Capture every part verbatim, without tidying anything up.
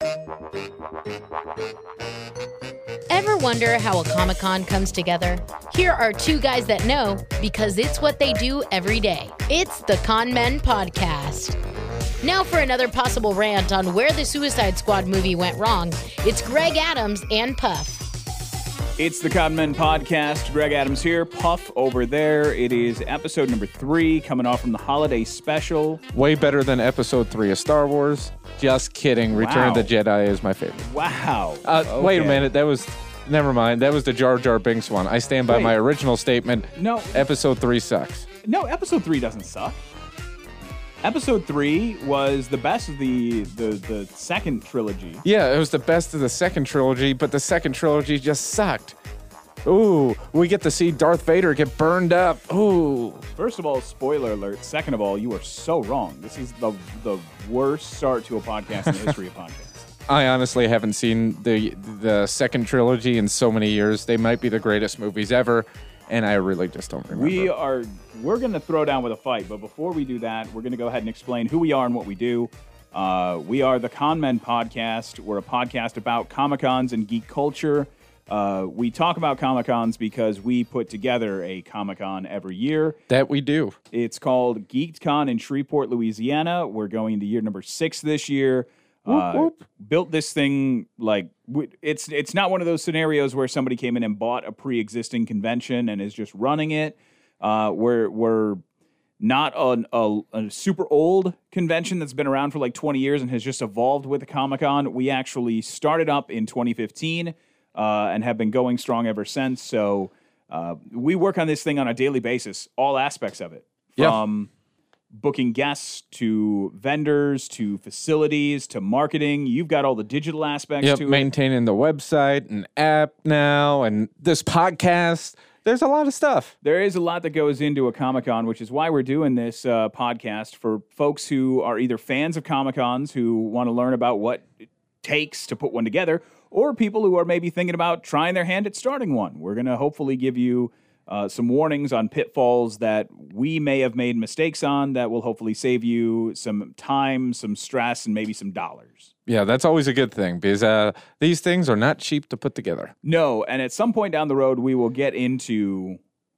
Ever wonder how a Comic-Con comes together? Here are two guys that know, because it's what they do every day. It's the Con Men Podcast. Now for another possible rant on where the Suicide Squad movie went wrong, it's Greg Adams and Puff. It's the Con Men Podcast. Greg Adams here, Puff over there. It is episode number three, coming off from the holiday special. Way better than episode three of Star Wars. Just kidding. Return Wow. of the Jedi is my favorite. Wow. Uh, Okay. Wait a minute. That was... Never mind. That was the Jar Jar Binks one. I stand by Wait. my original statement. No. Episode three sucks. No, episode three doesn't suck. Episode three was the best of the, the, the second trilogy. Yeah, it was the best of the second trilogy, but the second trilogy just sucked. Ooh, we get to see Darth Vader get burned up. Ooh. First of all, spoiler alert. Second of all, you are so wrong. This is the the worst start to a podcast in the history of podcasts. I honestly haven't seen the the second trilogy in so many years. They might be the greatest movies ever, and I really just don't remember. We are we're going to throw down with a fight, but before we do that, we're going to go ahead and explain who we are and what we do. Uh, we are the Con Men Podcast. We're a podcast about Comic-Cons and geek culture. Uh, we talk about Comic-Cons because we put together a Comic-Con every year. That we do. It's called GeekCon in Shreveport, Louisiana. We're going to year number six this year. Uh, Whoop, whoop. Built this thing like w- it's it's not one of those scenarios where somebody came in and bought a pre-existing convention and is just running it. Uh, we're we're not an, a, a super old convention that's been around for like twenty years and has just evolved with the Comic-Con. We actually started up in twenty fifteen uh, and have been going strong ever since. So uh, we work on this thing on a daily basis, all aspects of it. Yeah. From booking guests to vendors to facilities to marketing. You've got all the digital aspects Yep, to it. maintaining the website and app now and this podcast. There's a lot of stuff. There is a lot that goes into a Comic-Con, which is why we're doing this uh, podcast for folks who are either fans of Comic-Cons who want to learn about what it takes to put one together, or people who are maybe thinking about trying their hand at starting one. We're going to hopefully give you uh, some warnings on pitfalls that we may have made mistakes on that will hopefully save you some time, some stress, and maybe some dollars. Yeah, that's always a good thing because uh, these things are not cheap to put together. No, and at some point down the road, we will get into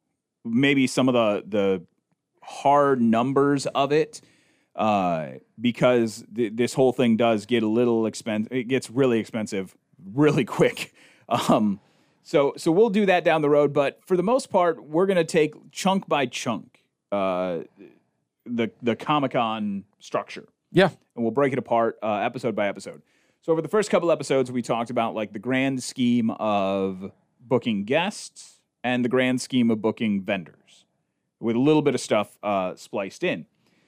maybe some of the the hard numbers of it, uh, because th- this whole thing does get a little expensive. It gets really expensive really quick. Um, so so we'll do that down the road, but for the most part, we're going to take chunk by chunk uh, the the Comic-Con structure. Yeah. And we'll break it apart uh, episode by episode. So over the first couple episodes, we talked about like the grand scheme of booking guests and the grand scheme of booking vendors with a little bit of stuff uh, spliced in.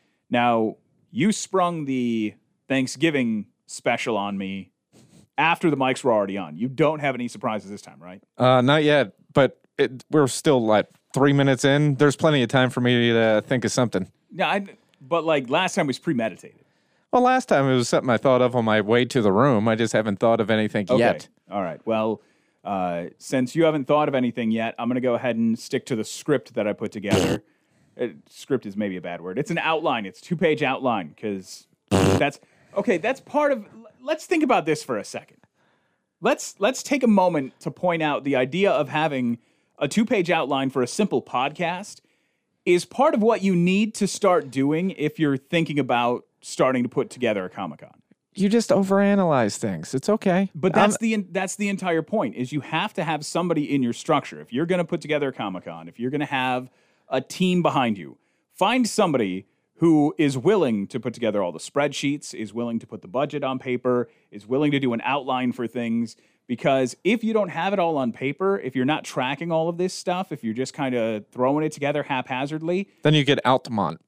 Now, you sprung the Thanksgiving special on me after the mics were already on. You don't have any surprises this time, right? Uh, not yet, but it, we're still like three minutes in. There's plenty of time for me to think of something. Yeah, I, but like last time was premeditated. Well, last time it was something I thought of on my way to the room. I just haven't thought of anything Okay. yet. All right. Well, uh, since you haven't thought of anything yet, I'm going to go ahead and stick to the script that I put together. uh, script is maybe a bad word. It's an outline. It's a two-page outline because that's okay. That's part of. Let's think about this for a second. Let's let's take a moment to point out the idea of having a two-page outline for a simple podcast is part of what you need to start doing if you're thinking about starting to put together a Comic-Con. You just overanalyze things. It's okay. But that's I'm- the that's the entire point, is you have to have somebody in your structure. If you're going to put together a Comic-Con, if you're going to have a team behind you, find somebody who is willing to put together all the spreadsheets, is willing to put the budget on paper, is willing to do an outline for things. Because if you don't have it all on paper, if you're not tracking all of this stuff, if you're just kind of throwing it together haphazardly, Then you get Altamont.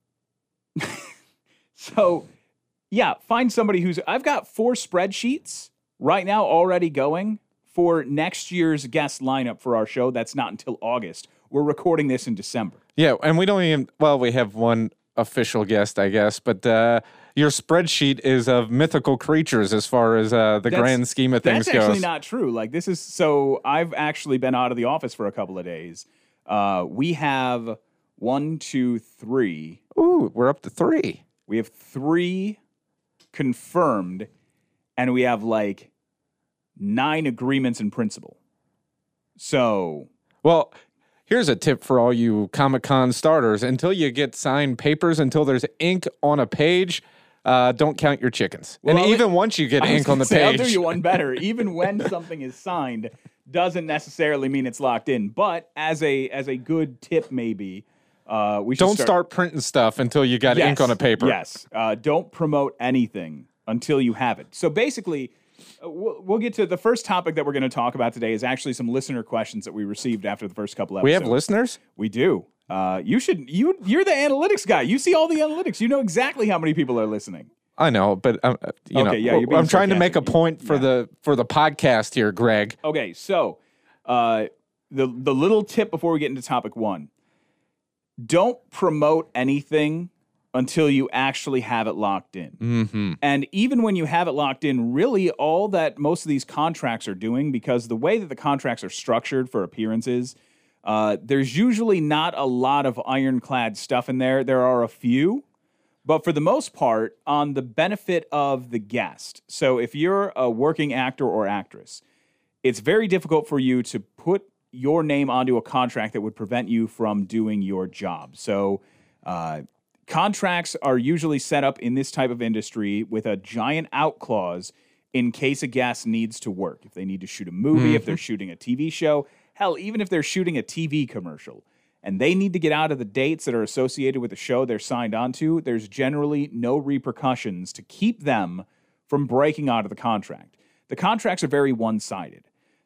so, yeah, find somebody who's... I've got four spreadsheets right now already going for next year's guest lineup for our show. That's not until August. We're recording this in December. Yeah, and we don't even... Well, we have one official guest, I guess, but uh, your spreadsheet is of mythical creatures as far as uh, the That's- grand scheme of things That's actually goes. not true. Like, this is... So, I've actually been out of the office for a couple of days. Uh, we have one, two, three... Ooh, we're up to three. We have three confirmed, and we have like nine agreements in principle. So, well, here's a tip for all you Comic-Con starters. Until you get signed papers, until there's ink on a page, uh, don't count your chickens. Well, and I'll even let, once you get I was ink on the say, page. I'll do you one better. Even when something is signed, doesn't necessarily mean it's locked in. But as a as a good tip, maybe uh, we should don't start, start printing stuff until you got yes, ink on a paper. Yes. Uh, don't promote anything until you have it. So basically, uh, we'll, we'll get to the first topic that we're going to talk about today is actually some listener questions that we received after the first couple episodes. We have listeners? We do. Uh, you should. You you're the analytics guy. You see all the analytics. You know exactly how many people are listening. I know, but um, you Okay, know, yeah, you're being I'm trying to make a sarcastic. point for Yeah. the for the podcast here, Greg. Okay, so uh, the the little tip before we get into topic one: don't promote anything until you actually have it locked in. Mm-hmm. And even when you have it locked in, really all that most of these contracts are doing, because the way that the contracts are structured for appearances, uh, there's usually not a lot of ironclad stuff in there. There are a few. But for the most part, on the benefit of the guest. So if you're a working actor or actress, it's very difficult for you to put your name onto a contract that would prevent you from doing your job. So uh, contracts are usually set up in this type of industry with a giant out clause in case a guest needs to work. If they need to shoot a movie, mm-hmm. if they're shooting a T V show, hell, even if they're shooting a T V commercial, and they need to get out of the dates that are associated with the show they're signed onto, there's generally no repercussions to keep them from breaking out of the contract. The contracts are very one-sided.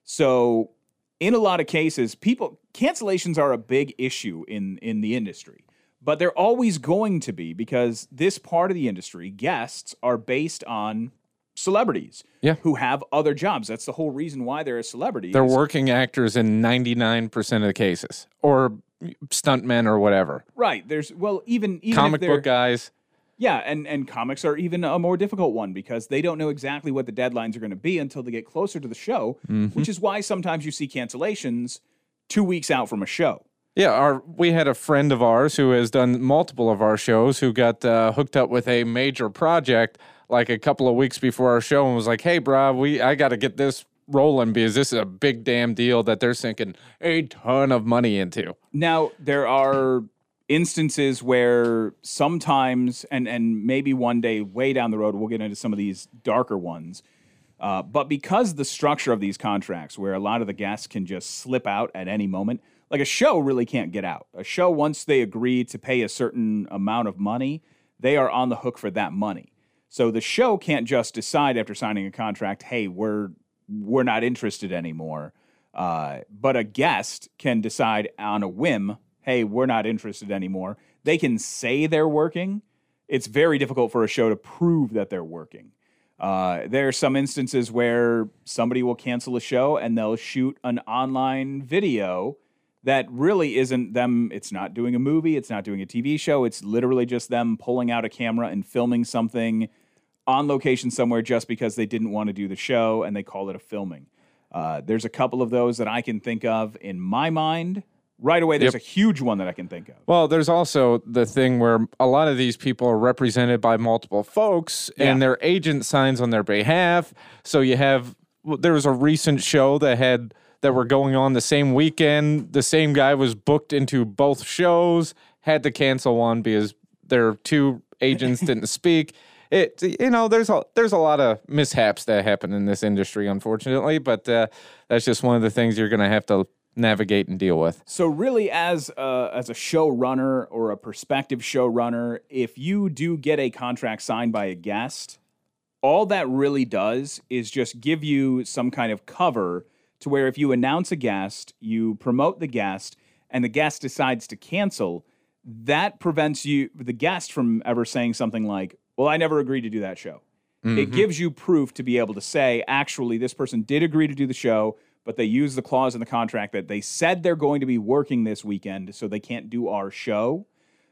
So in a lot of cases, people cancellations are a big issue in, in the industry. But they're always going to be, because this part of the industry, guests, are based on celebrities yeah. who have other jobs. That's the whole reason why they're a celebrity. They're working actors in ninety-nine percent of the cases, or stuntmen or whatever. Right. There's, well, even, even comic if they're, book guys. Yeah, and, and comics are even a more difficult one, because they don't know exactly what the deadlines are going to be until they get closer to the show, mm-hmm. which is why sometimes you see cancellations two weeks out from a show. Yeah, our we had a friend of ours who has done multiple of our shows who got uh, hooked up with a major project like a couple of weeks before our show and was like, hey, brah, we, I got to get this rolling because this is a big damn deal that they're sinking a ton of money into. Now, there are instances where sometimes, and, and maybe one day way down the road, we'll get into some of these darker ones, uh, but because the structure of these contracts where a lot of the guests can just slip out at any moment, like a show really can't get out. A show, once they agree to pay a certain amount of money, they are on the hook for that money. So the show can't just decide after signing a contract, hey, we're we're not interested anymore. Uh, but a guest can decide on a whim, hey, we're not interested anymore. They can say they're working. It's very difficult for a show to prove that they're working. Uh, there are some instances where somebody will cancel a show and they'll shoot an online video that really isn't them. It's not doing a movie. It's not doing a T V show. It's literally just them pulling out a camera and filming something on location somewhere just because they didn't want to do the show, and they call it a filming. Uh, there's a couple of those that I can think of in my mind. Right away, there's yep. a huge one that I can think of. Well, there's also the thing where a lot of these people are represented by multiple folks, yeah. and their agent signs on their behalf. So you have, there was a recent show that had, that were going on the same weekend. The same guy was booked into both shows, had to cancel one because their two agents didn't speak. It, you know, there's a there's a lot of mishaps that happen in this industry, unfortunately, but uh, that's just one of the things you're going to have to navigate and deal with. So really, as a, as a showrunner or a prospective showrunner, if you do get a contract signed by a guest, all that really does is just give you some kind of cover to where if you announce a guest, you promote the guest, and the guest decides to cancel, that prevents you, the guest, from ever saying something like, well, I never agreed to do that show. Mm-hmm. It gives you proof to be able to say, actually, this person did agree to do the show, but they used the clause in the contract that they said they're going to be working this weekend, so they can't do our show.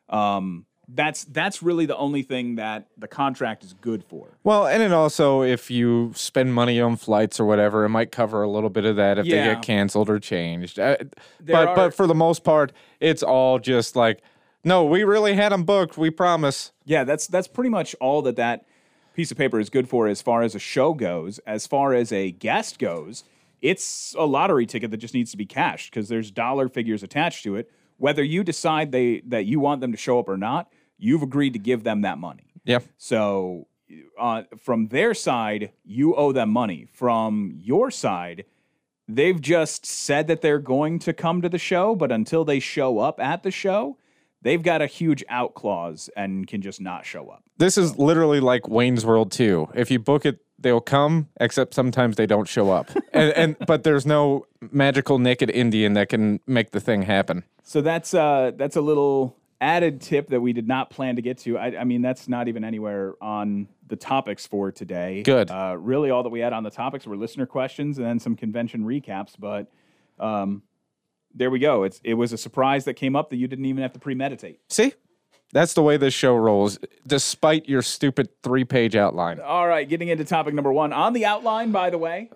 Um, that's that's really the only thing that the contract is good for. Well, and it also, if you spend money on flights or whatever, it might cover a little bit of that if yeah. they get canceled or changed. Uh, but are, but for the most part, it's all just like, no, we really had them booked. We promise. Yeah, that's that's pretty much all that that piece of paper is good for as far as a show goes. As far as a guest goes, it's a lottery ticket that just needs to be cashed because there's dollar figures attached to it. Whether you decide they that you want them to show up or not, you've agreed to give them that money. Yeah. So uh, from their side, you owe them money. From your side, they've just said that they're going to come to the show, but until they show up at the show, they've got a huge out clause and can just not show up. This is literally like Wayne's World two. If you book it, they'll come, except sometimes they don't show up. and, and But there's no magical naked Indian that can make the thing happen. So that's uh, that's a little added tip that we did not plan to get to. I, I mean, that's not even anywhere on the topics for today. Good. Uh, really, all that we had on the topics were listener questions and then some convention recaps. But um, there we go. It's It was a surprise that came up that you didn't even have to premeditate. See? That's the way this show rolls, despite your stupid three-page outline. All right, getting into topic number one. On the outline, by the way,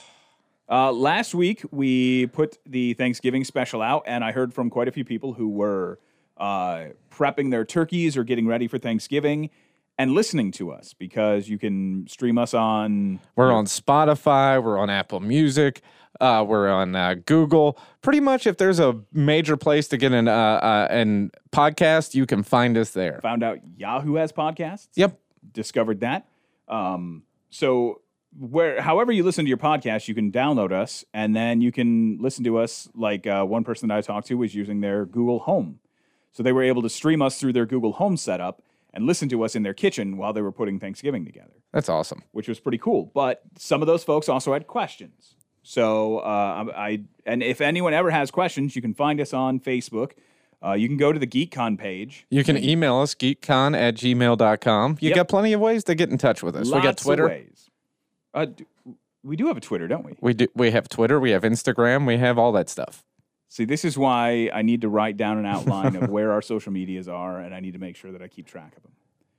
uh, last week we put the Thanksgiving special out, and I heard from quite a few people who were uh, prepping their turkeys or getting ready for Thanksgiving and listening to us because you can stream us on... We're on Spotify, we're on Apple Music, uh, we're on uh, Google. Pretty much if there's a major place to get an, uh, uh, an podcast, you can find us there. Found out Yahoo has podcasts. Yep. Discovered that. Um, so where, however you listen to your podcast, you can download us, and then you can listen to us like uh, one person that I talked to was using their Google Home. So they were able to stream us through their Google Home setup and listen to us in their kitchen while they were putting Thanksgiving together. That's awesome. Which was pretty cool. But some of those folks also had questions. So uh, I and if anyone ever has questions, you can find us on Facebook. Uh, you can go to the GeekCon page. You can email us, geekcon at gmail dot com. You Yep. got plenty of ways to get in touch with us. Lots we got Twitter. of ways. Uh, d- we do have a Twitter, don't we? We do. We have Twitter. We have Instagram. We have all that stuff. See, this is why I need to write down an outline of where our social medias are, and I need to make sure that I keep track of them.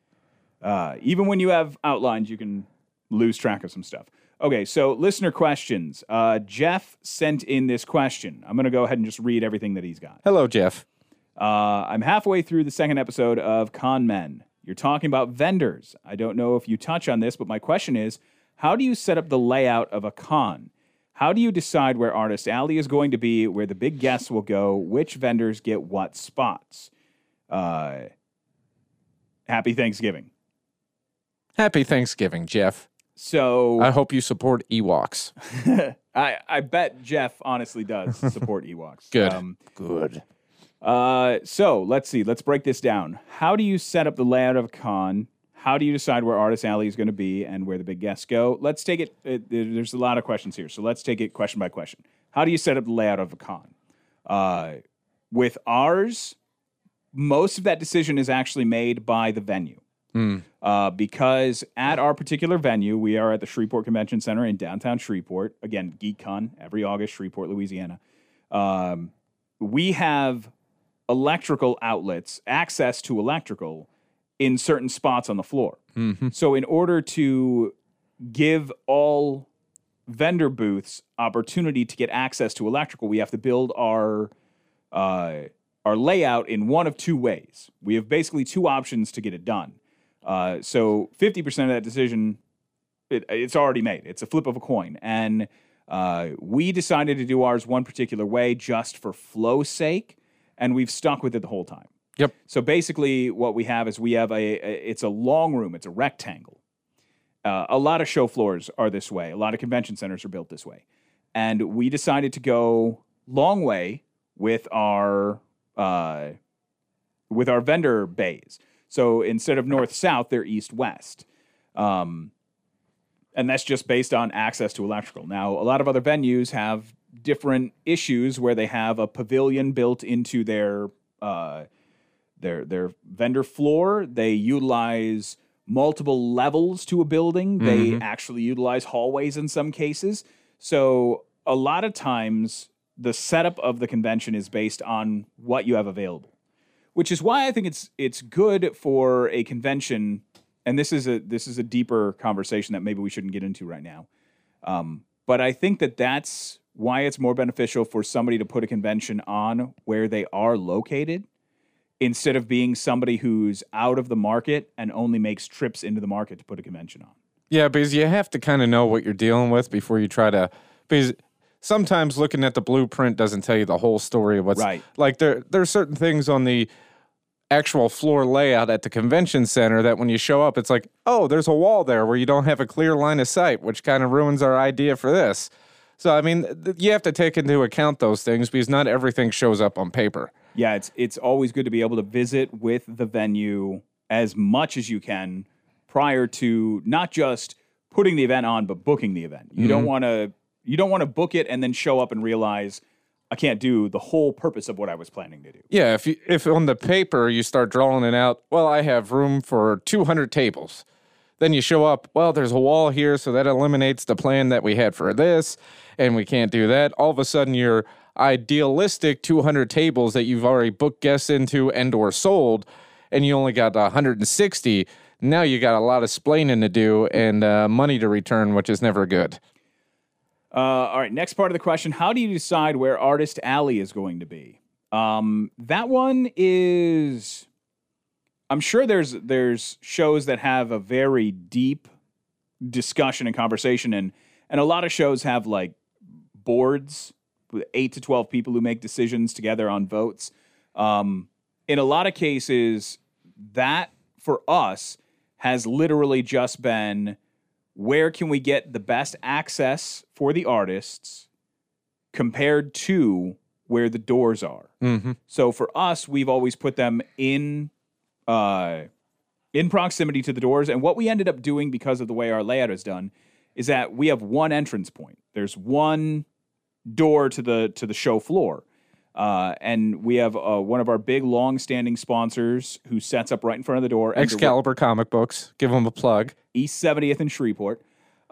Uh, even when you have outlines, you can lose track of some stuff. Okay, so listener questions. Uh, Jeff sent in this question. I'm going to go ahead and just read everything that he's got. Hello, Jeff. Uh, I'm halfway through the second episode of Con Men. You're talking about vendors. I don't know if you touch on this, but my question is, how do you set up the layout of a con? How do you decide where Artist Alley is going to be, where the big guests will go, which vendors get what spots? Uh, happy Thanksgiving. Happy Thanksgiving, Jeff. So I hope you support Ewoks. I, I bet Jeff honestly does support Ewoks. Good. Um, Good. Uh, so let's see. Let's break this down. How do you set up the layout of a con? How do you decide where Artist Alley is going to be and where the big guests go? Let's take it, it. There's a lot of questions here, so let's take it question by question. How do you set up the layout of a con? Uh, with ours, most of that decision is actually made by the venue. Mm. Uh, because at our particular venue, we are at the Shreveport Convention Center in downtown Shreveport. Again, GeekCon, every August, Shreveport, Louisiana. Um, we have electrical outlets, access to electrical in certain spots on the floor. Mm-hmm. So in order to give all vendor booths opportunity to get access to electrical, we have to build our uh, our layout in one of two ways. We have basically two options to get it done. Uh, so fifty percent of that decision, it, it's already made. It's a flip of a coin. And uh, we decided to do ours one particular way just for flow's sake, and we've stuck with it the whole time. Yep. So basically what we have is we have a, a it's a long room. It's a rectangle. Uh, a lot of show floors are this way. A lot of convention centers are built this way. And we decided to go long way with our uh, with our vendor bays. So instead of north-south, they're east-west. Um, and that's just based on access to electrical. Now, a lot of other venues have different issues where they have a pavilion built into their uh, their their vendor floor. They utilize multiple levels to a building. Mm-hmm. They actually utilize hallways in some cases. So a lot of times, the setup of the convention is based on what you have available. Which is why I think it's it's good for a convention, and this is a this is a deeper conversation that maybe we shouldn't get into right now. Um, but I think that that's why it's more beneficial for somebody to put a convention on where they are located, instead of being somebody who's out of the market and only makes trips into the market to put a convention on. Yeah, because you have to kind of know what you're dealing with before you try to, because sometimes looking at the blueprint doesn't tell you the whole story of what's right. Like there, there are certain things on the actual floor layout at the convention center that when you show up, it's like, oh, there's a wall there where you don't have a clear line of sight, which kind of ruins our idea for this. So, I mean, th- you have to take into account those things because not everything shows up on paper. Yeah, it's it's always good to be able to visit with the venue as much as you can prior to not just putting the event on, but booking the event. You mm-hmm. don't want to you don't want to book it and then show up and realize I can't do the whole purpose of what I was planning to do. Yeah, if you, if on the paper you start drawing it out, well, I have room for two hundred tables. Then you show up, well, there's a wall here, so that eliminates the plan that we had for this, and we can't do that. All of a sudden, your idealistic two hundred tables that you've already booked guests into and or sold, and you only got one hundred sixty. Now you got a lot of splaining to do and uh, money to return, which is never good. Uh, all right, next part of the question. How do you decide where Artist Alley is going to be? Um, that one is... I'm sure there's there's shows that have a very deep discussion and conversation, and, and a lot of shows have, like, boards with eight to twelve people who make decisions together on votes. Um, in a lot of cases, that, for us, has literally just been where can we get the best access for the artists compared to where the doors are. Mm-hmm. So for us, we've always put them in uh, in proximity to the doors. And what we ended up doing because of the way our layout is done is that we have one entrance point. There's one door to the to the show floor. Uh, and we have uh, one of our big, long-standing sponsors who sets up right in front of the door. Excalibur Comic Books. Give them a plug. East seventieth in Shreveport.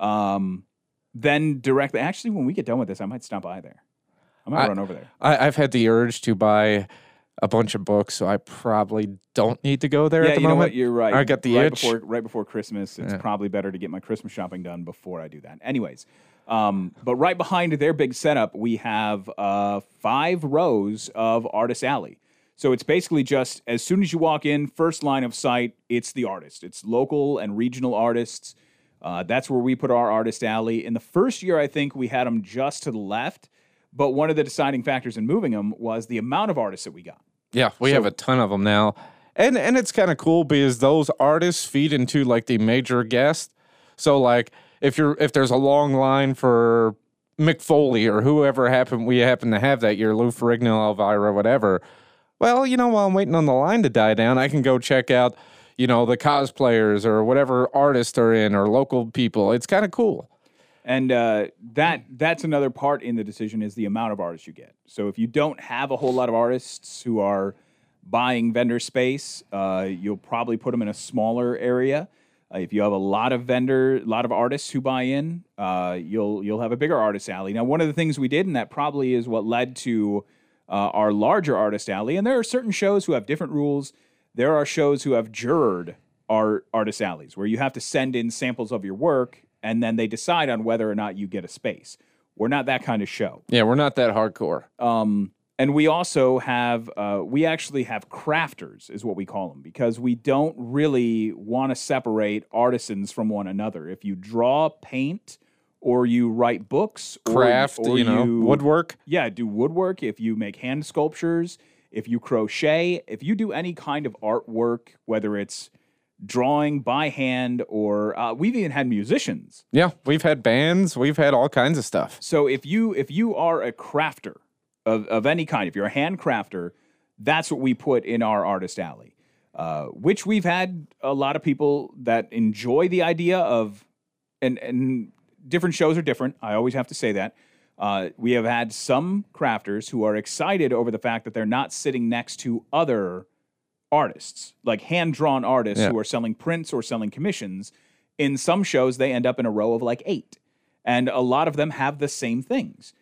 Um, then directly... Actually, when we get done with this, I might stop by there. I might I, run over there. I, I've had the urge to buy a bunch of books, so I probably don't need to go there yeah, at the you moment. Know what? You're right. I got the right itch. Before, right before Christmas, it's yeah. probably better to get my Christmas shopping done before I do that. Anyways... Um, but right behind their big setup, we have uh, five rows of Artist Alley. So it's basically just as soon as you walk in, first line of sight, it's the artist. It's local and regional artists. Uh, that's where we put our Artist Alley. In the first year, I think we had them just to the left. But one of the deciding factors in moving them was the amount of artists that we got. Yeah, we so, have a ton of them now. And, and it's kind of cool because those artists feed into like the major guest. So like... If you're if there's a long line for Mick Foley or whoever happen we happen to have that year, Lou Ferrigno, Elvira, whatever, well, you know, while I'm waiting on the line to die down, I can go check out, you know, the cosplayers or whatever artists are in or local people. It's kind of cool. And uh, that that's another part in the decision is the amount of artists you get. So if you don't have a whole lot of artists who are buying vendor space, uh, you'll probably put them in a smaller area. Uh, if you have a lot of vendor, a lot of artists who buy in, uh, you'll you'll have a bigger Artist Alley. Now, one of the things we did, and that probably is what led to uh, our larger Artist Alley, and there are certain shows who have different rules. There are shows who have jurred our Artist Alleys, where you have to send in samples of your work, and then they decide on whether or not you get a space. We're not that kind of show. Yeah, we're not that hardcore. Um, and we also have, uh, we actually have crafters, is what we call them, because we don't really want to separate artisans from one another. If you draw, paint, or you write books, craft, or, or you know, you, woodwork. Yeah, do woodwork. If you make hand sculptures, if you crochet, if you do any kind of artwork, whether it's drawing by hand or uh, we've even had musicians. Yeah, we've had bands. We've had all kinds of stuff. So if you if you are a crafter of, of any kind, if you're a hand crafter, that's what we put in our Artist Alley, uh, which we've had a lot of people that enjoy the idea of, and, and different shows are different. I always have to say that. Uh, we have had some crafters who are excited over the fact that they're not sitting next to other artists, like hand-drawn artists yeah. who are selling prints or selling commissions. In some shows, they end up in a row of like eight. And a lot of them have the same things.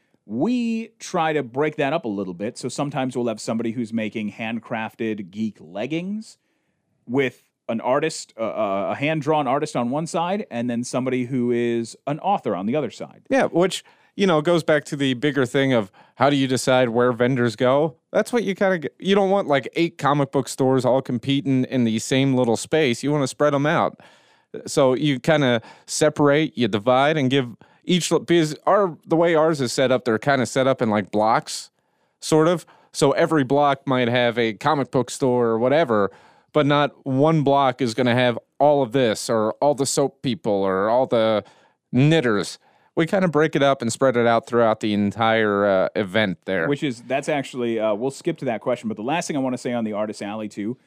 We try to break that up a little bit. So sometimes we'll have somebody who's making handcrafted geek leggings with an artist, uh, a hand-drawn artist on one side, and then somebody who is an author on the other side. Yeah, which, you know, goes back to the bigger thing of how do you decide where vendors go? That's what you kind of, you don't want like eight comic book stores all competing in the same little space. You want to spread them out. So you kind of separate, you divide, and give each, because our, the way ours is set up, they're kind of set up in like blocks, sort of. So every block might have a comic book store or whatever, but not one block is going to have all of this or all the soap people or all the knitters. We kind of break it up and spread it out throughout the entire uh, event there. Which is, that's actually, uh, we'll skip to that question, but the last thing I want to say on the Artist Alley too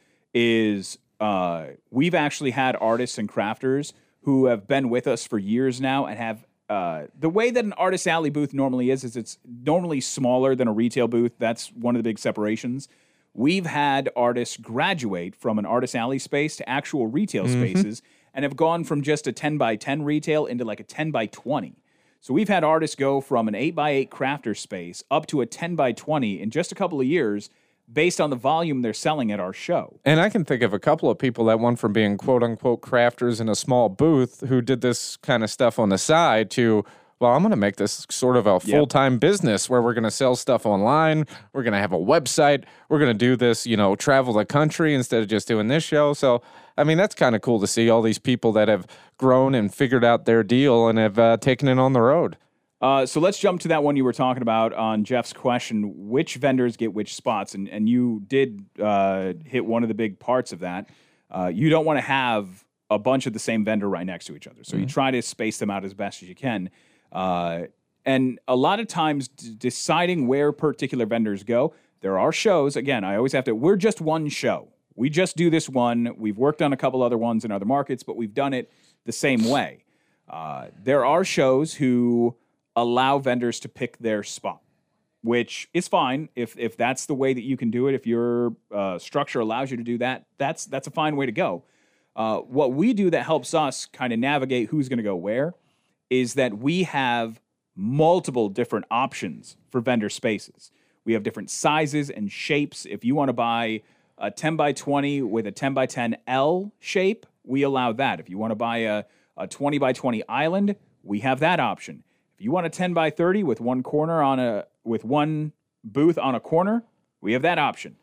is uh, we've actually had artists and crafters who have been with us for years now and have, uh, the way that an Artist Alley booth normally is, is it's normally smaller than a retail booth. That's one of the big separations. We've had artists graduate from an Artist Alley space to actual retail mm-hmm. spaces and have gone from just a ten by ten retail into like a ten by twenty. So we've had artists go from an eight by eight crafter space up to a ten by twenty in just a couple of years based on the volume they're selling at our show. And I can think of a couple of people that went from being quote-unquote crafters in a small booth who did this kind of stuff on the side to, well, I'm going to make this sort of a full-time yep. business where we're going to sell stuff online. We're going to have a website. We're going to do this, you know, travel the country instead of just doing this show. So, I mean, that's kind of cool to see all these people that have grown and figured out their deal and have uh, taken it on the road. Uh, so let's jump to that one you were talking about on Jeff's question, which vendors get which spots? And, and you did uh, hit one of the big parts of that. Uh, you don't want to have a bunch of the same vendor right next to each other. So mm-hmm. you try to space them out as best as you can. Uh, and a lot of times d- deciding where particular vendors go, there are shows, again, I always have to, we're just one show. We just do this one. We've worked on a couple other ones in other markets, but we've done it the same way. Uh, there are shows who allow vendors to pick their spot, which is fine. If if that's the way that you can do it, if your uh, structure allows you to do that, that's, that's a fine way to go. Uh, what we do that helps us kind of navigate who's going to go where is that we have multiple different options for vendor spaces. We have different sizes and shapes. If you want to buy a ten by twenty with a ten by ten L shape, we allow that. If you want to buy a, a twenty by twenty island, we have that option. If you want a ten by thirty with one corner on a with one booth on a corner, we have that option.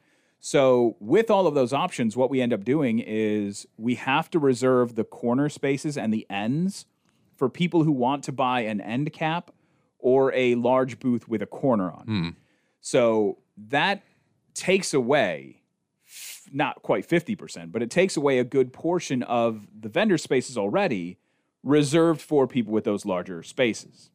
So with all of those options, what we end up doing is we have to reserve the corner spaces and the ends for people who want to buy an end cap or a large booth with a corner on. Hmm. So that takes away, not quite fifty percent, but it takes away a good portion of the vendor spaces already reserved for people with those larger spaces.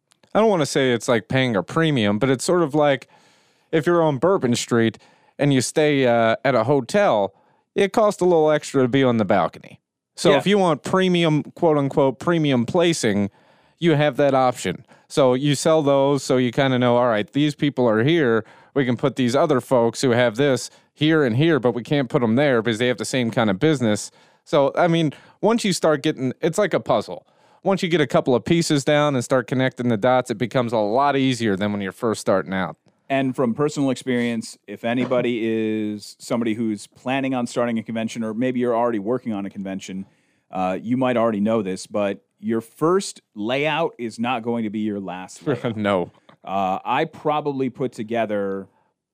I don't want to say it's like paying a premium, but it's sort of like if you're on Bourbon Street and you stay uh, at a hotel, it costs a little extra to be on the balcony. So yeah. if you want premium, quote unquote, premium placing, you have that option. So you sell those so you kind of know, all right, these people are here. We can put these other folks who have this here and here, but we can't put them there because they have the same kind of business. So, I mean, once you start getting, it's like a puzzle. Once you get a couple of pieces down and start connecting the dots, it becomes a lot easier than when you're first starting out. And from personal experience, if anybody is somebody who's planning on starting a convention, or maybe you're already working on a convention, uh, you might already know this, but your first layout is not going to be your last layout. No. Uh, I probably put together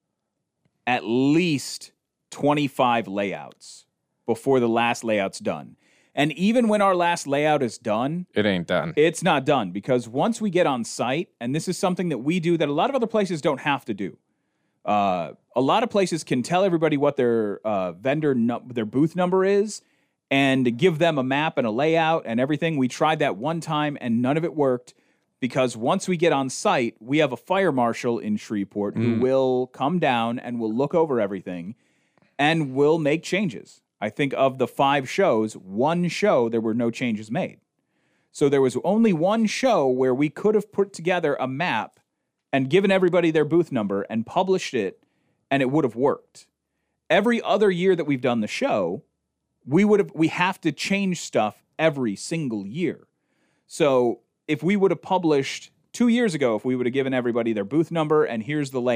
at least twenty-five layouts before the last layout's done. And even when our last layout is done, it ain't done. It's not done, because once we get on site, and this is something that we do that a lot of other places don't have to do. Uh, a lot of places can tell everybody what their uh, vendor nu- their booth number is and give them a map and a layout and everything. We tried that one time and none of it worked, because once we get on site, we have a fire marshal in Shreveport who mm. will come down and will look over everything and will make changes. I think of the five shows, one show, there were no changes made. So there was only one show where we could have put together a map and given everybody their booth number and published it, and it would have worked. Every other year that we've done the show, we would have we have to change stuff every single year. So if we would have published two years ago, if we would have given everybody their booth number and here's the layout,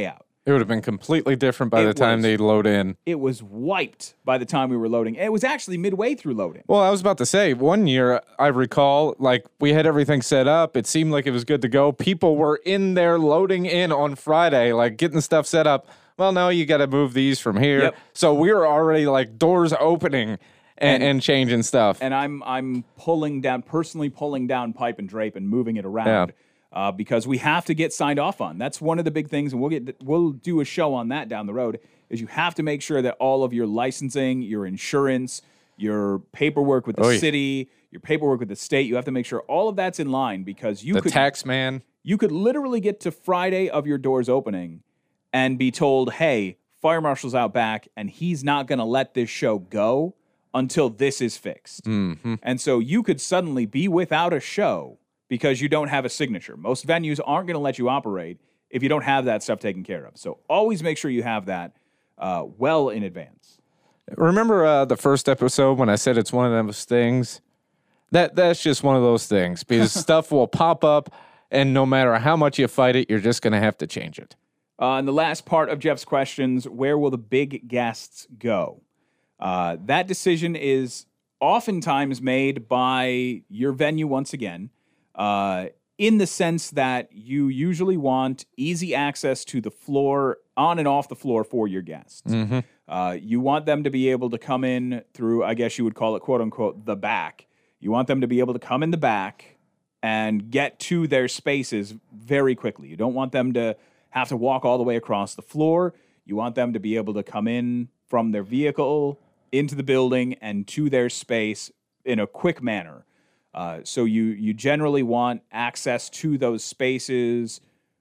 It would have been completely different by It the time was. they load in. It was wiped by the time we were loading. It was actually midway through loading. Well, I was about to say, one year, I recall, like, we had everything set up. It seemed like it was good to go. People were in there loading in on Friday, like, getting stuff set up. Well, no, you got to move these from here. Yep. So we were already, like, doors opening and, and, and changing stuff. And I'm I'm pulling down, personally pulling down pipe and drape and moving it around. Yeah. Uh, because we have to get signed off on. That's one of the big things, and we'll get we'll do a show on that down the road. Is you have to make sure that all of your licensing, your insurance, your paperwork with the Oy. city, your paperwork with the state, you have to make sure all of that's in line because you the could tax man. you could literally get to Friday of your doors opening and be told, "Hey, fire marshal's out back, and he's not going to let this show go until this is fixed." Mm-hmm. And so you could suddenly be without a show because you don't have a signature. Most venues aren't going to let you operate if you don't have that stuff taken care of. So always make sure you have that uh, well in advance. Remember uh, the first episode when I said it's one of those things? That That's just one of those things because stuff will pop up, and no matter how much you fight it, you're just going to have to change it. Uh, and the last part of Jeff's questions, where will the big guests go? Uh, that decision is oftentimes made by your venue once again. Uh, in the sense that you usually want easy access to the floor, on and off the floor for your guests. Mm-hmm. Uh, you want them to be able to come in through, I guess you would call it, quote unquote, the back. You want them to be able to come in the back and get to their spaces very quickly. You don't want them to have to walk all the way across the floor. You want them to be able to come in from their vehicle into the building and to their space in a quick manner. Uh, so you you generally want access to those spaces,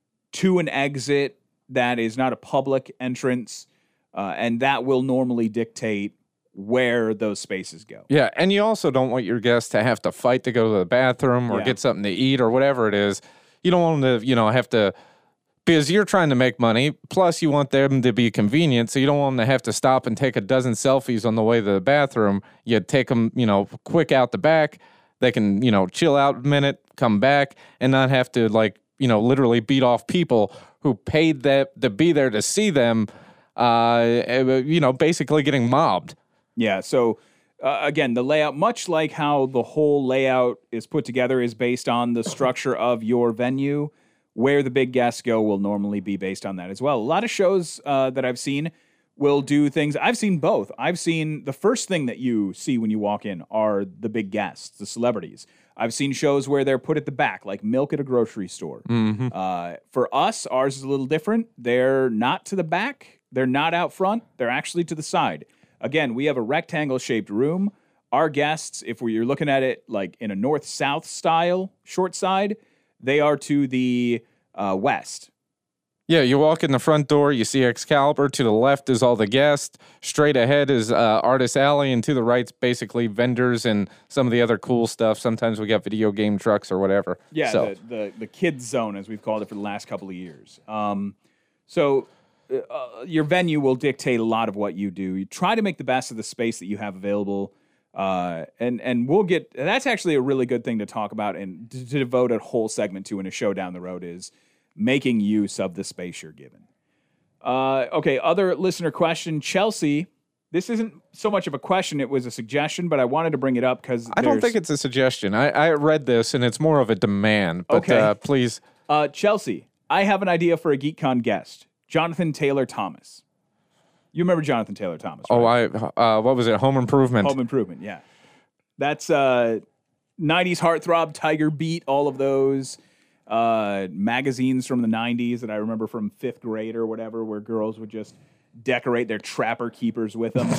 to an exit that is not a public entrance, uh, and that will normally dictate where those spaces go. Yeah, and you also don't want your guests to have to fight to go to the bathroom or Yeah. get something to eat or whatever it is. You don't want them to, you know, have to, because you're trying to make money, plus you want them to be convenient, so you don't want them to have to stop and take a dozen selfies on the way to the bathroom. You take them, you know, quick out the back. They can, you know, chill out a minute, come back, and not have to, like, you know, literally beat off people who paid that to be there to see them, uh, you know, basically getting mobbed. Yeah, so uh, again, the layout, much like how the whole layout is put together, is based on the structure of your venue. Where the big guests go will normally be based on that as well. A lot of shows uh, that I've seen will do things. I've seen both. I've seen the first thing that you see when you walk in are the big guests, the celebrities. I've seen shows where they're put at the back, like milk at a grocery store. Mm-hmm. Uh, for us, ours is a little different. They're not to the back. They're not out front. They're actually to the side. Again, we have a rectangle-shaped room. Our guests, if we're looking at it like in a north-south style, short side, they are to the uh, west. Yeah, you walk in the front door, you see Excalibur. To the left is all the guests. Straight ahead is uh, Artist Alley, and to the right's basically vendors and some of the other cool stuff. Sometimes we got video game trucks or whatever. Yeah, so. the, the the kids zone, as we've called it for the last couple of years. Um, so uh, your venue will dictate a lot of what you do. You try to make the best of the space that you have available, uh, and and we'll get. That's actually a really good thing to talk about and to, to devote a whole segment to in a show down the road is making use of the space you're given. Uh, okay, other listener question, Chelsea. This isn't so much of a question; it was a suggestion, but I wanted to bring it up because I don't think it's a suggestion. I, I read this, and it's more of a demand. But Okay. uh, please. Uh, Chelsea, I have an idea for a GeekCon guest, Jonathan Taylor Thomas. You remember Jonathan Taylor Thomas, right? Oh, I. Uh, what was it? Home Improvement. Home Improvement, yeah. That's uh, nineties heartthrob, Tiger Beat, all of those uh, magazines from the nineties that I remember from fifth grade or whatever, where girls would just decorate their trapper keepers with them.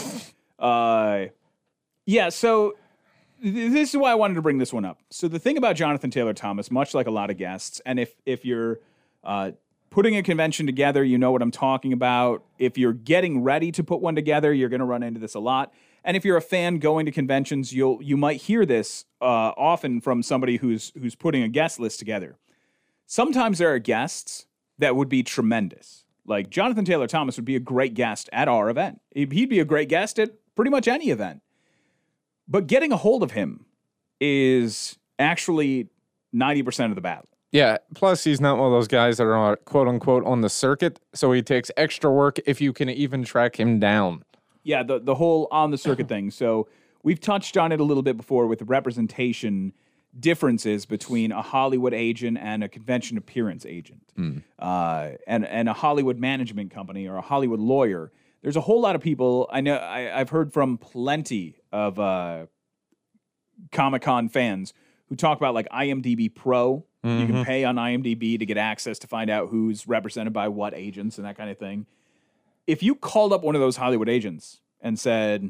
uh, yeah, so th- this is why I wanted to bring this one up. So the thing about Jonathan Taylor Thomas, much like a lot of guests, and if if you're uh, putting a convention together, you know what I'm talking about. If you're getting ready to put one together, you're going to run into this a lot. And if you're a fan going to conventions, you'll you might hear this uh, often from somebody who's who's putting a guest list together. Sometimes there are guests that would be tremendous. Like Jonathan Taylor Thomas would be a great guest at our event. He'd be a great guest at pretty much any event. But getting a hold of him is actually ninety percent of the battle. Yeah, plus he's not one of those guys that are quote unquote on the circuit, so he takes extra work if you can even track him down. Yeah, the the whole on the circuit thing. So we've touched on it a little bit before with the representation differences between a Hollywood agent and a convention appearance agent, mm. uh, and and a Hollywood management company or a Hollywood lawyer. There's a whole lot of people I know. I, I've heard from plenty of uh, Comic-Con fans who talk about like IMDb Pro. Mm-hmm. You can pay on IMDb to get access to find out who's represented by what agents and that kind of thing. If you called up one of those Hollywood agents and said,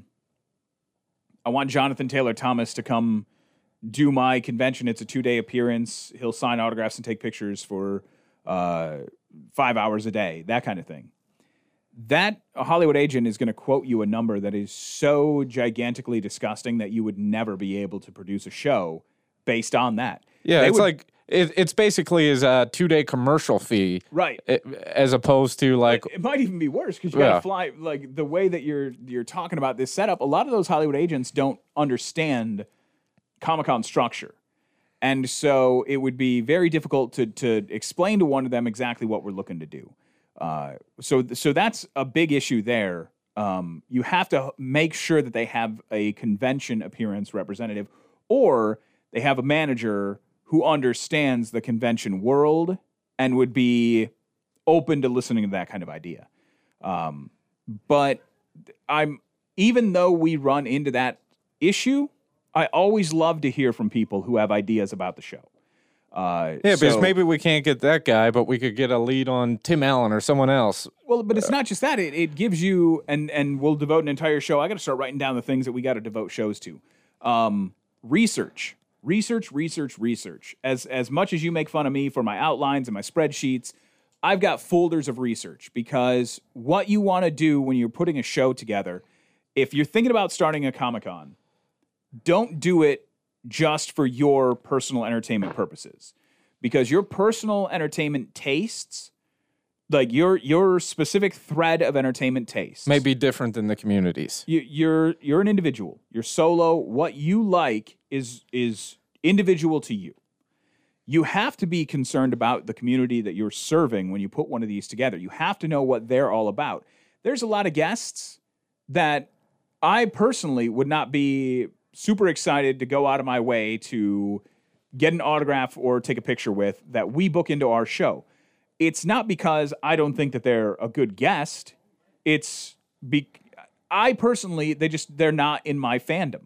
I want Jonathan Taylor Thomas to come do my convention. It's a two-day appearance. He'll sign autographs and take pictures for uh, five hours a day, that kind of thing. That a Hollywood agent is going to quote you a number that is so gigantically disgusting that you would never be able to produce a show based on that. Yeah, they it's would, like it, it's basically his uh, two-day commercial fee, right? It, as opposed to like it, it might even be worse because you got to yeah. fly. Like the way that you're you're talking about this setup, a lot of those Hollywood agents don't understand Comic-Con structure, and so it would be very difficult to to explain to one of them exactly what we're looking to do. Uh, so so that's a big issue there. Um, you have to make sure that they have a convention appearance representative, or they have a manager who understands the convention world and would be open to listening to that kind of idea. Um, but I'm even though we run into that issue, I always love to hear from people who have ideas about the show. Uh, yeah, so, because maybe we can't get that guy, but we could get a lead on Tim Allen or someone else. Well, but it's not just that. It, it gives you, and and we'll devote an entire show. I got to start writing down the things that we got to devote shows to. Um, research. Research, research, research. As as much as you make fun of me for my outlines and my spreadsheets, I've got folders of research because what you want to do when you're putting a show together, if you're thinking about starting a Comic-Con, don't do it just for your personal entertainment purposes. Because your personal entertainment tastes, like your your specific thread of entertainment tastes, may be different than the community's. You, you're you're an individual. You're solo. What you like is is individual to you. You have to be concerned about the community that you're serving when you put one of these together. You have to know what they're all about. There's a lot of guests that I personally would not be super excited to go out of my way to get an autograph or take a picture with that we book into our show. It's not because I don't think that they're a good guest. It's be I personally, they just they're not in my fandom.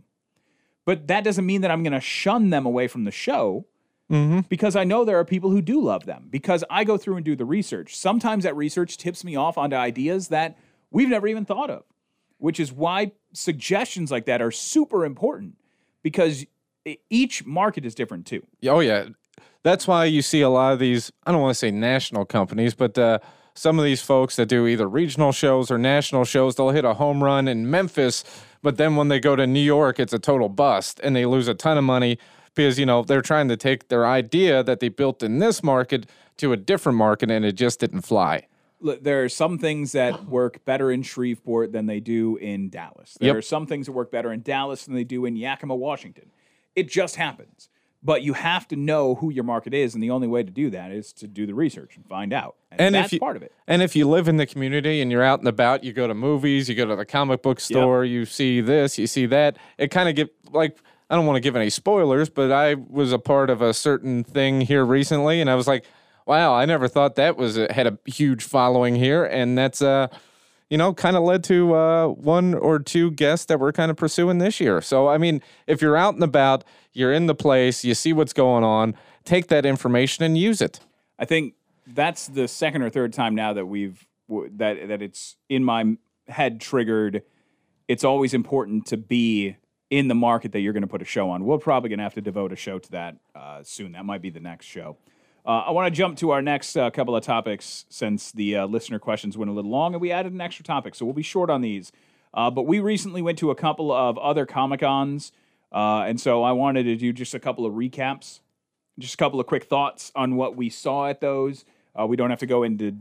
But that doesn't mean that I'm going to shun them away from the show mm-hmm. because I know there are people who do love them because I go through and do the research. Sometimes that research tips me off onto ideas that we've never even thought of, which is why suggestions like that are super important because each market is different too. Oh, yeah. That's why you see a lot of these, I don't want to say national companies, but uh, some of these folks that do either regional shows or national shows, they'll hit a home run in Memphis, but then when they go to New York, it's a total bust, and they lose a ton of money because, you know, they're trying to take their idea that they built in this market to a different market, and it just didn't fly. Look, there are some things that work better in Shreveport than they do in Dallas. There Yep. are some things that work better in Dallas than they do in Yakima, Washington. It just happens. But you have to know who your market is, and the only way to do that is to do the research and find out. And, And that's if you, part of it. And if you live in the community and you're out and about, you go to movies, you go to the comic book store, you see this, you see that. It kind of get like, I don't want to give any spoilers, but I was a part of a certain thing here recently, and I was like, wow, I never thought that was a, had a huge following here, and that's uh, you know, kind of led to uh, one or two guests that we're kind of pursuing this year. So I mean, if you're out and about, you're in the place, you see what's going on, take that information and use it. I think that's the second or third time now that we've that that it's in my head triggered. It's always important to be in the market that you're going to put a show on. We're probably going to have to devote a show to that uh, soon. That might be the next show. Uh, I want to jump to our next uh, couple of topics since the uh, listener questions went a little long and we added an extra topic, so we'll be short on these. Uh, but we recently went to a couple of other Comic-Cons, uh, and so I wanted to do just a couple of recaps, just a couple of quick thoughts on what we saw at those. Uh, we don't have to go into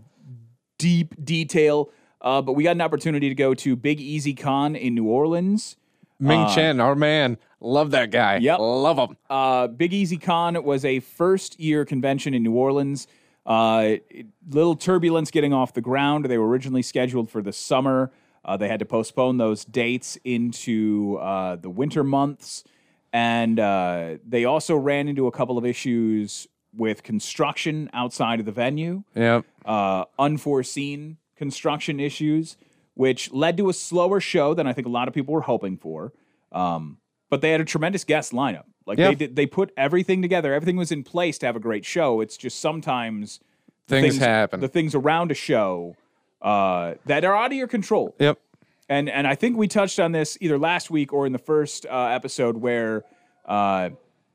deep detail, uh, but we got an opportunity to go to Big Easy Con in New Orleans. Ming Uh, Chen, our man. Love that guy. Yep. Love him. Uh, Big Easy Con was a first-year convention in New Orleans. Uh, it- little turbulence getting off the ground. They were originally scheduled for the summer. Uh, they had to postpone those dates into uh, the winter months. And uh, they also ran into a couple of issues with construction outside of the venue, Yep. uh, unforeseen construction issues, which led to a slower show than I think a lot of people were hoping for. Um, but they had a tremendous guest lineup. Like Yep. they did, they put everything together. Everything was in place to have a great show. It's just sometimes the Things happen. The things around a show uh, that are out of your control. Yep. And and I think we touched on this either last week or in the first uh, episode where uh,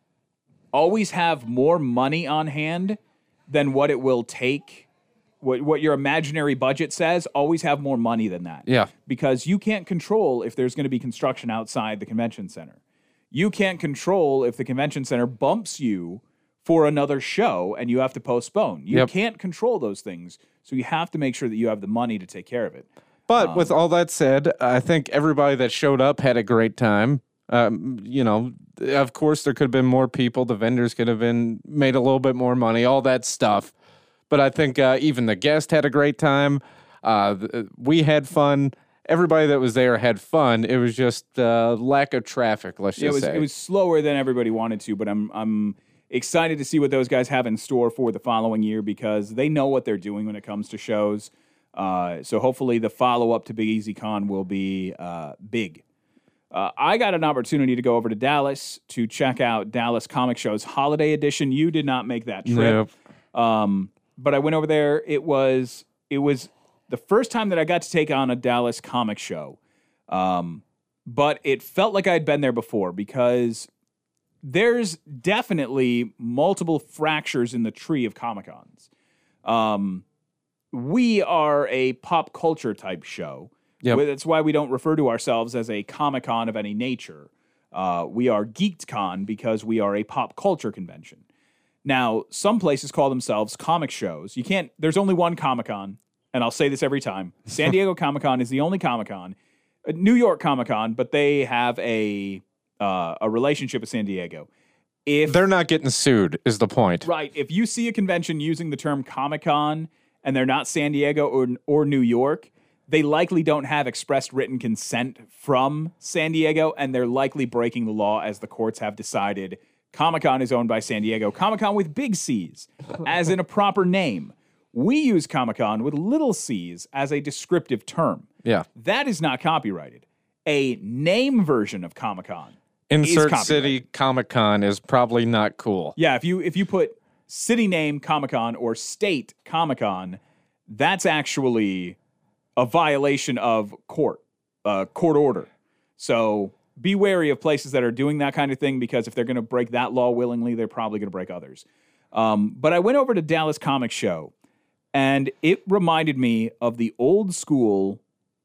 always have more money on hand than what it will take. What what your imaginary budget says, always have more money than that. Yeah. Because you can't control if there's going to be construction outside the convention center. You can't control if the convention center bumps you for another show and you have to postpone. You Yep. can't control those things. So you have to make sure that you have the money to take care of it. But with all that said, I think everybody that showed up had a great time. Um, you know, of course, there could have been more people. The vendors could have been made a little bit more money, all that stuff. But I think uh, even the guest had a great time. Uh, th- we had fun. Everybody that was there had fun. It was just uh, lack of traffic, let's Yeah, just it was say. it was slower than everybody wanted to, but I'm I'm excited to see what those guys have in store for the following year because they know what they're doing when it comes to shows. Uh, so hopefully the follow up to Big Easy Con will be uh, big. Uh, I got an opportunity to go over to Dallas to check out Dallas Comic Show's Holiday Edition. You did not make that trip, Nope. um, but I went over there. It was it was the first time that I got to take on a Dallas comic show, um, but it felt like I'd been there before because there's definitely multiple fractures in the tree of Comic-Cons. Um, we are a pop culture type show. Yep. That's why we don't refer to ourselves as a Comic-Con of any nature. Uh, we are GeekedCon because we are a pop culture convention. Now, some places call themselves comic shows. You can't, there's only one Comic-Con, and I'll say this every time. San Diego Comic-Con is the only Comic-Con. Uh, New York Comic-Con, but they have a uh, a relationship with San Diego. If They're not getting sued, is the point. Right. If you see a convention using the term Comic-Con and they're not San Diego or, or New York, they likely don't have expressed written consent from San Diego, and they're likely breaking the law as the courts have decided. Comic-Con is owned by San Diego. Comic-Con with big C's, as in a proper name. We use Comic-Con with little c's as a descriptive term. Yeah. That is not copyrighted. A name version of Comic-Con Insert copyrighted. City Comic Con is probably not cool. Yeah, if you if you put city name Comic-Con or state Comic-Con, that's actually a violation of court, uh, court order. So be wary of places that are doing that kind of thing because if they're going to break that law willingly, they're probably going to break others. Um, but I went over to Dallas Comic Show, and it reminded me of the old school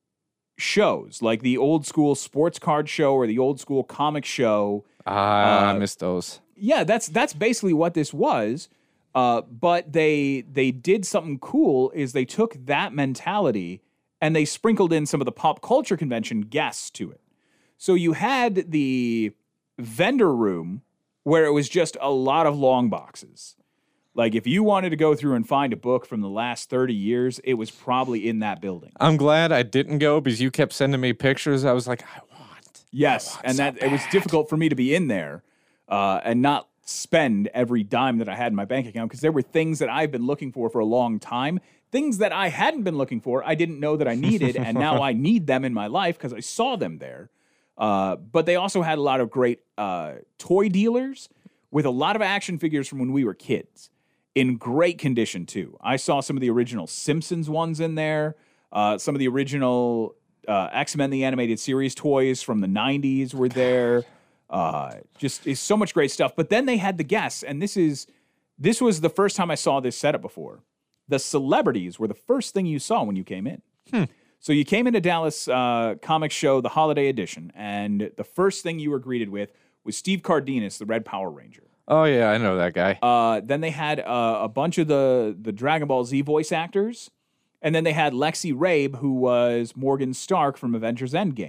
shows, like the old school sports card show or the old school comic show. Ah, I Uh, miss those. Yeah, that's that's basically what this was. Uh, but they they did something cool is they took that mentality and they sprinkled in some of the pop culture convention guests to it. So you had the vendor room where it was just a lot of long boxes. Like if you wanted to go through and find a book from the last thirty years, it was probably in that building. I'm glad I didn't go because you kept sending me pictures. I was like, I want. Yes, and so that it was difficult for me to be in there uh, and not spend every dime that I had in my bank account because there were things that I've been looking for for a long time, things that I hadn't been looking for, I didn't know that I needed, and now I need them in my life because I saw them there. Uh, but they also had a lot of great uh, toy dealers with a lot of action figures from when we were kids in great condition too. I saw some of the original Simpsons ones in there, uh, some of the original uh, X-Men the Animated Series toys from the nineties were there. Uh, just is so much great stuff. But then they had the guests, and this is this was the first time I saw this setup before. The celebrities were the first thing you saw when you came in. Hmm. So you came into Dallas uh, Comic Show, the Holiday Edition, and the first thing you were greeted with was Steve Cardenas, the Red Power Ranger. Oh, yeah, I know that guy. Uh, then they had uh, a bunch of the, the Dragon Ball Z voice actors. And then they had Lexi Rabe, who was Morgan Stark from Avengers Endgame.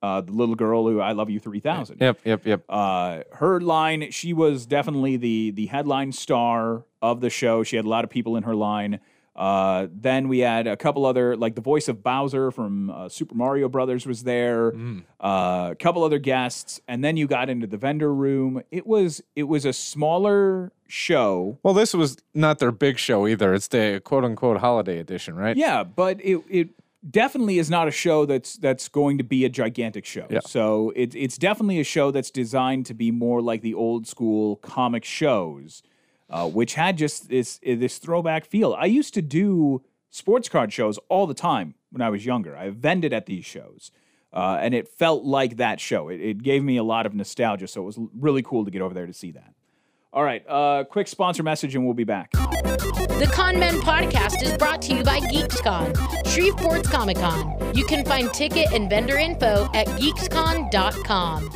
uh, the little girl who I Love You three thousand. Yep, yep, yep. Uh, her line, she was definitely the the headline star of the show. She had a lot of people in her line. Uh, then we had a couple other, like the voice of Bowser from uh, Super Mario Brothers was there. Mm. Uh, a couple other guests, and then you got into the vendor room. It was it was a smaller show. Well, this was not their big show either. It's the quote unquote holiday edition, right? Yeah, but it it definitely is not a show that's that's going to be a gigantic show. Yeah. So it, it's definitely a show that's designed to be more like the old school comic shows. Uh, which had just this this throwback feel. I used to do sports card shows all the time when I was younger. I vended at these shows, uh, and it felt like that show. It, it gave me a lot of nostalgia, so it was really cool to get over there to see that. All right, uh, quick sponsor message, and we'll be back. The Con Men podcast is brought to you by GeeksCon, Shreveport's Comic Con. You can find ticket and vendor info at geeks con dot com.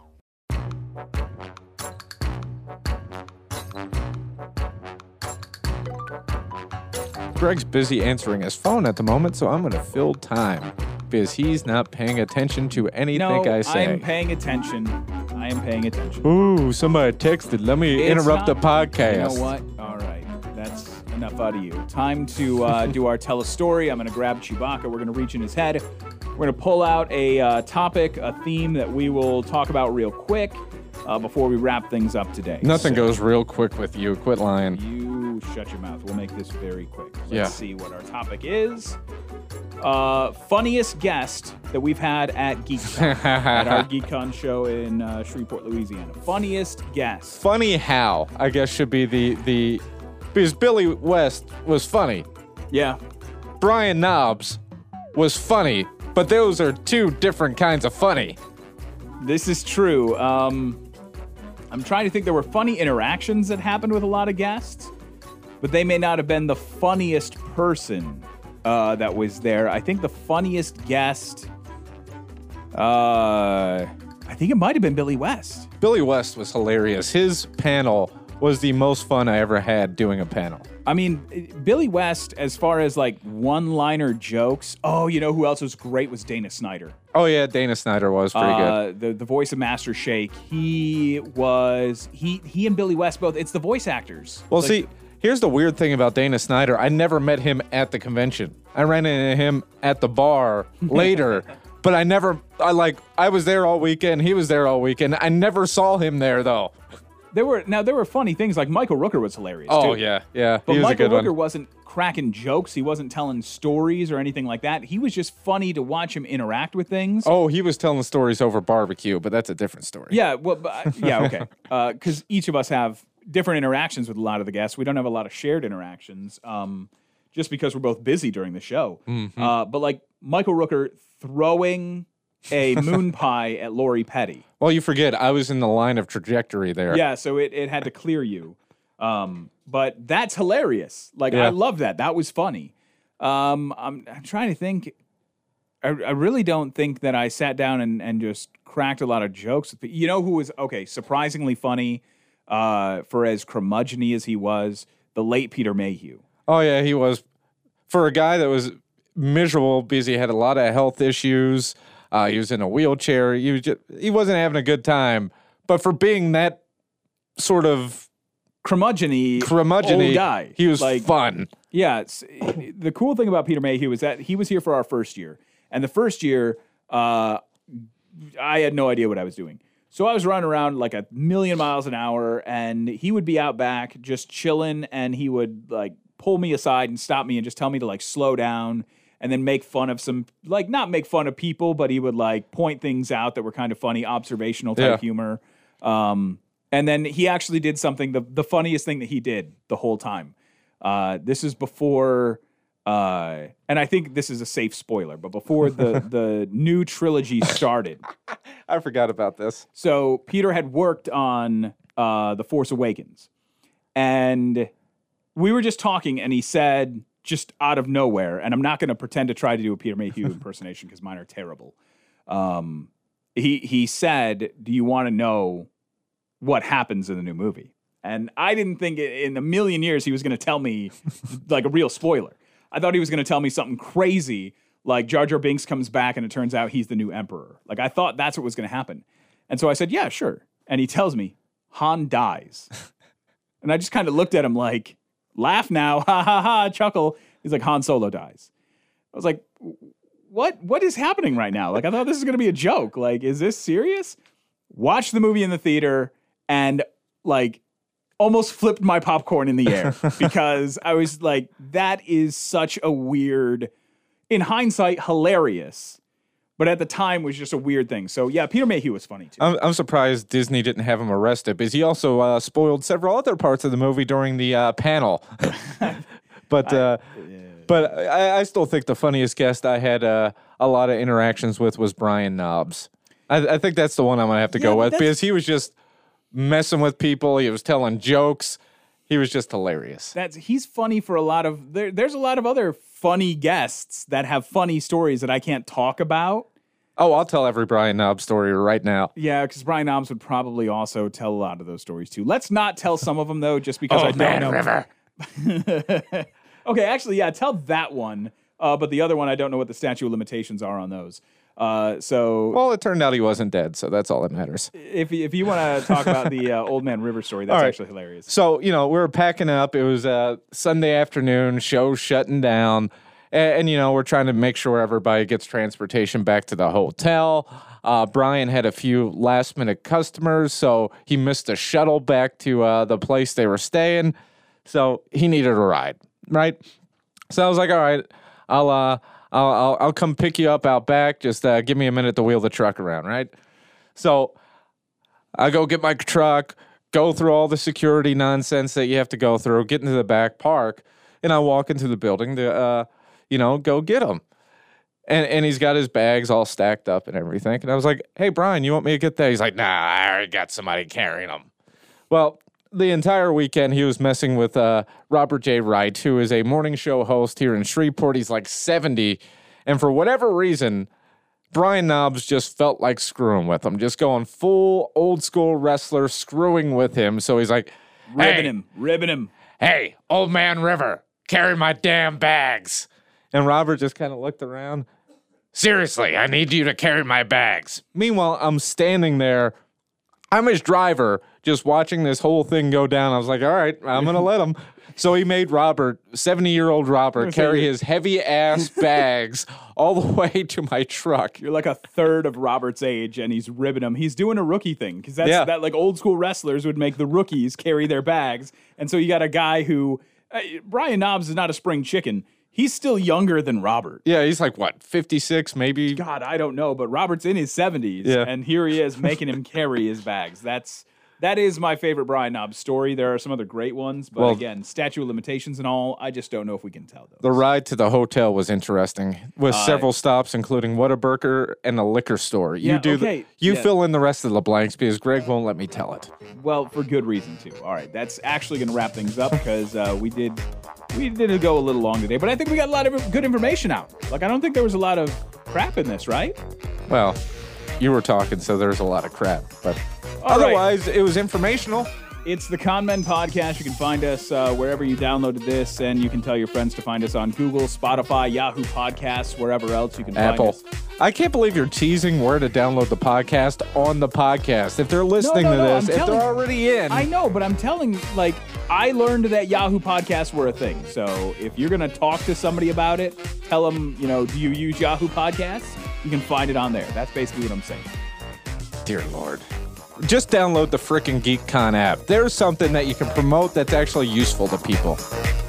Greg's busy answering his phone at the moment, so I'm going to fill time because he's not paying attention to anything No, I say. I'm paying attention. I am paying attention. Ooh, somebody texted. Let me It's interrupt not- the podcast. You know what? All right. That's enough out of you. Time to uh, do our tell a story. I'm going to grab Chewbacca. We're going to reach in his head. We're going to pull out a uh, topic, a theme that we will talk about real quick uh, before we wrap things up today. Nothing So goes real quick with you. Quit lying. You shut your mouth. We'll make this very quick. Let's Yeah. see what our topic is. Uh, funniest guest that we've had at GeekCon, at our GeekCon show in uh, Shreveport, Louisiana. Funniest guest. Funny how, I guess, should be the, the... Because Billy West was funny. Yeah. Brian Knobs was funny. But those are two different kinds of funny. This is true. Um, I'm trying to think. There were funny interactions that happened with a lot of guests, but they may not have been the funniest person uh, that was there. I think the funniest guest, uh, I think it might have been Billy West. Billy West was hilarious. His panel was the most fun I ever had doing a panel. I mean, Billy West, as far as like one-liner jokes. Oh, you know who else was great was Dana Snyder. Oh, yeah, Dana Snyder was pretty uh, good. The the voice of Master Shake. He was he he and Billy West both. It's the voice actors. Well, Like, see, here's the weird thing about Dana Snyder. I never met him at the convention. I ran into him at the bar later, but I never, I like, I was there all weekend. He was there all weekend. I never saw him there, though. There were now there were funny things like Michael Rooker was hilarious. Oh, too. yeah, yeah. But he was Michael a good Rooker one. wasn't cracking jokes. He wasn't telling stories or anything like that. He was just funny to watch him interact with things. Oh, he was telling stories over barbecue, but that's a different story. Yeah, well, but, uh, yeah, okay. Because each of us have different interactions with a lot of the guests. We don't have a lot of shared interactions, um, just because we're both busy during the show. Mm-hmm. Uh, but like Michael Rooker throwing a moon pie at Lori Petty. Well, you forget, I was in the line of trajectory there. Yeah, so it, it had to clear you. Um, but that's hilarious. Like, Yeah. I love that. That was funny. Um, I'm, I'm trying to think. I, I really don't think that I sat down and, and just cracked a lot of jokes. You know who was, okay, surprisingly funny uh, for as curmudgeon-y as he was? The late Peter Mayhew. Oh, yeah, he was. For a guy that was miserable because he had a lot of health issues, uh, he was in a wheelchair, he, was just, he wasn't having a good time. But for being that sort of Curmudgeon-y, curmudgeon-y old guy. he was like, fun. Yeah, it's, the cool thing about Peter Mayhew is that he was here for our first year. And the first year, uh, I had no idea what I was doing. So I was running around like a million miles an hour, and he would be out back just chilling, and he would like pull me aside and stop me and just tell me to like slow down and then make fun of some, like not make fun of people, but he would like point things out that were kind of funny, observational type Yeah. humor. Um, and then he actually did something, the, the funniest thing that he did the whole time. Uh, this is before, uh, and I think this is a safe spoiler, but before the, the new trilogy started. I forgot about this. So Peter had worked on uh, The Force Awakens, and we were just talking, and he said, just out of nowhere, and I'm not going to pretend to try to do a Peter Mayhew impersonation because mine are terrible. Um, he he said, "Do you want to know what happens in the new movie?" And I didn't think in a million years he was going to tell me like a real spoiler. I thought he was going to tell me something crazy, like Jar Jar Binks comes back and it turns out he's the new emperor. Like I thought that's what was going to happen. And so I said, yeah, sure. And he tells me Han dies. And I just kind of looked at him like, laugh now, ha ha ha, chuckle. He's like, Han Solo dies. I was like, what? What is happening right now? Like, I thought this was going to be a joke. Like, is this serious? Watched the movie in the theater and like almost flipped my popcorn in the air because I was like, that is such a weird, in hindsight, hilarious. But at the time was just a weird thing. So yeah, Peter Mayhew was funny too. I'm, I'm surprised Disney didn't have him arrested because he also uh, spoiled several other parts of the movie during the uh, panel. but uh, I, yeah. but I, I still think the funniest guest I had uh, a lot of interactions with was Brian Knobs. I, I think that's the one I'm gonna have to Yeah, go but with that's- because he was just messing with people. He was telling jokes. He was just hilarious. That's he's funny for a lot of there, there's a lot of other funny guests that have funny stories that I can't talk about. Oh, I'll tell every Brian Knobs story right now. Yeah, because Brian Knobs would probably also tell a lot of those stories too. Let's not tell some of them though, just because I Old don't Man know. River. Okay, actually, yeah, tell that one. Uh, but the other one, I don't know what the statute of limitations are on those. Uh, so Well, it turned out he wasn't dead, so that's all that matters. if if you want to talk about the uh, Old Man River story, that's All right. actually hilarious. So, you know, we were packing up. It was a Sunday afternoon, show shutting down. And, and, you know, we're trying to make sure everybody gets transportation back to the hotel. Uh, Brian had a few last minute customers, so he missed a shuttle back to uh, the place they were staying. So he needed a ride, right? So I was like, all right, I'll, uh, I'll, I'll, I'll come pick you up out back. Just uh, give me a minute to wheel the truck around, right? So I go get my truck, go through all the security nonsense that you have to go through, get into the back, park, and I walk into the building to, uh, you know, go get him. And and he's got his bags all stacked up and everything. And I was like, hey, Brian, you want me to get that? He's like, nah, I already got somebody carrying them. Well, the entire weekend he was messing with uh, Robert J. Wright, who is a morning show host here in Shreveport. He's like seventy. And for whatever reason, Brian Knobs just felt like screwing with him, just going full old school wrestler, screwing with him. So he's like, Ribbing hey, him, ribbing him. hey, Old Man River, carry my damn bags. And Robert just kind of looked around. Seriously, I need you to carry my bags. Meanwhile, I'm standing there. I'm his driver, just watching this whole thing go down. I was like, all right, I'm going to let him. So he made Robert, seventy-year-old Robert, carry his heavy-ass bags all the way to my truck. You're like a third of Robert's age, and he's ribbing him. He's doing a rookie thing because that's Yeah. that like old school wrestlers would make the rookies carry their bags, and so you got a guy who uh, Brian Knobs is not a spring chicken. He's still younger than Robert. Yeah, he's like, what, fifty-six maybe? God, I don't know, but Robert's in his seventies, Yeah. and here he is making him carry his bags. That's that is my favorite Brian Knobs story. There are some other great ones, but Well- again, statute of limitations and all, I just don't know if we can tell those. The ride to the hotel was interesting, with Uh, several stops, including Whataburger and a liquor store. You Yeah, do okay, the, you yeah. fill in the rest of the blanks because Greg won't let me tell it. Well, for good reason too. All right, that's actually going to wrap things up because uh, we did we did go a little long today, but I think we got a lot of good information out. Like I don't think there was a lot of crap in this, right? Well, you were talking, so there's a lot of crap, but All right. otherwise, it was informational. It's the Con Men Podcast. You can find us uh, wherever you downloaded this, and you can tell your friends to find us on Google, Spotify, Yahoo Podcasts, wherever else you can Apple. find us. I can't believe you're teasing where to download the podcast on the podcast. If they're listening no, to no, this, I'm if telling- they're already in, I know, but I'm telling, like, I learned that Yahoo Podcasts were a thing. So if you're going to talk to somebody about it, tell them, you know, do you use Yahoo Podcasts? You can find it on there. That's basically what I'm saying. dear Lord. Just download the frickin' GeekCon app. There's something that you can promote that's actually useful to people.